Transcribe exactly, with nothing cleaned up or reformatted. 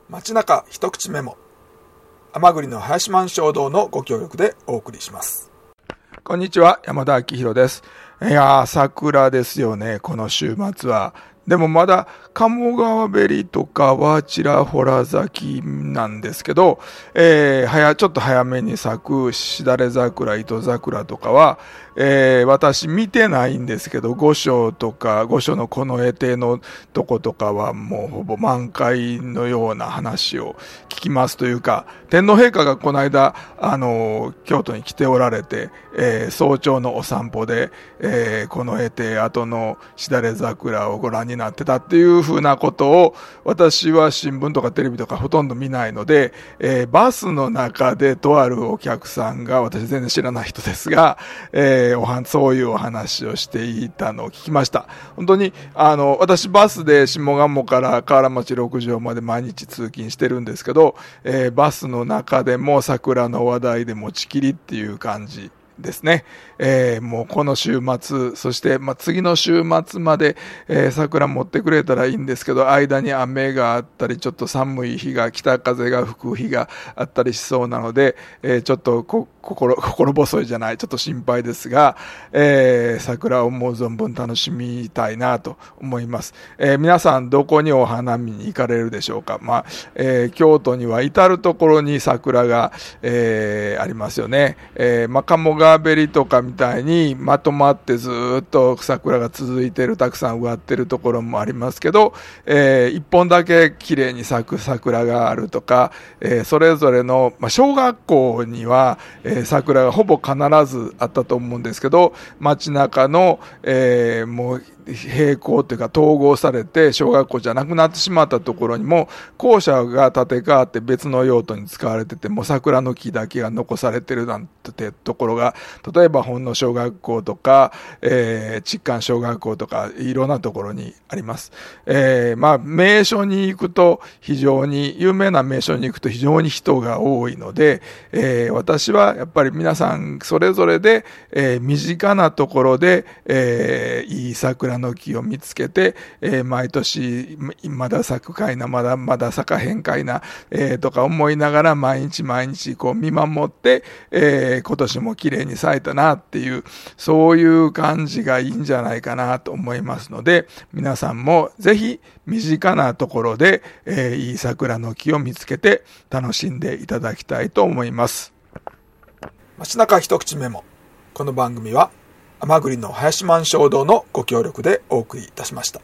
街中一口メモ、甘栗の林満衝動のご協力でお送りします。こんにちは、山田明宏です。いやー、桜ですよね、この週末は。でもまだ鴨川べりとかはちらほら咲きなんですけど、えー、早ちょっと早めに咲くしだれ桜、糸桜とかは、えー、私見てないんですけど、御所とか御所のこの絵庭のとことかはもうほぼ満開のような話を聞きますというか、天皇陛下がこの間あの京都に来ておられて、えー、早朝のお散歩で、えー、この絵庭跡のしだれ桜をご覧になってたっていうふうなことを、私は新聞とかテレビとかほとんど見ないので、えー、バスの中でとあるお客さんが、私全然知らない人ですが、えー、おはそういうお話をしていたのを聞きました。本当にあの私バスで下鴨から河原町六条まで毎日通勤してるんですけど、えー、バスの中でも桜の話題で持ちきりっていう感じですね。えー、もうこの週末、そして、まあ、次の週末まで、えー、桜持ってくれたらいいんですけど、間に雨があったり、ちょっと寒い日が、北風が吹く日があったりしそうなので、えー、ちょっとこ心、心細いじゃない、ちょっと心配ですが、えー、桜を思う存分楽しみたいなと思います。えー、皆さんどこにお花見に行かれるでしょうか。まあ、えー、京都には至るところに桜が、えー、ありますよね。えー、まあ、鴨川べりとかみたいにまとまってずっと桜が続いている、たくさん植わっているところもありますけど、えー、一本だけ綺麗に咲く桜があるとか、えー、それぞれの、まあ、小学校には、えー、桜がほぼ必ずあったと思うんですけど、街中の、えー、もう並行というか統合されて小学校じゃなくなってしまったところにも校舎が建て替わって別の用途に使われてて、もう桜の木だけが残されてるなんてところが、例えば本野小学校とか、えー、築寛小学校とかいろんなところにあります。えー、まあ名所に行くと非常に有名な名所に行くと非常に人が多いので、えー、私はやっぱり皆さんそれぞれで、えー、身近なところで、えー、いい桜の木を見つけて、えー、毎年まだ咲くかいな、まだまだ咲かへんかいな、えー、とか思いながら毎日毎日こう見守って、えー、今年も綺麗に咲いたなっていう、そういう感じがいいんじゃないかなと思いますので、皆さんもぜひ身近なところで、えー、いい桜の木を見つけて楽しんでいただきたいと思います。街中一口メモ、この番組は甘栗の林満衝動のご協力でお送りいたしました。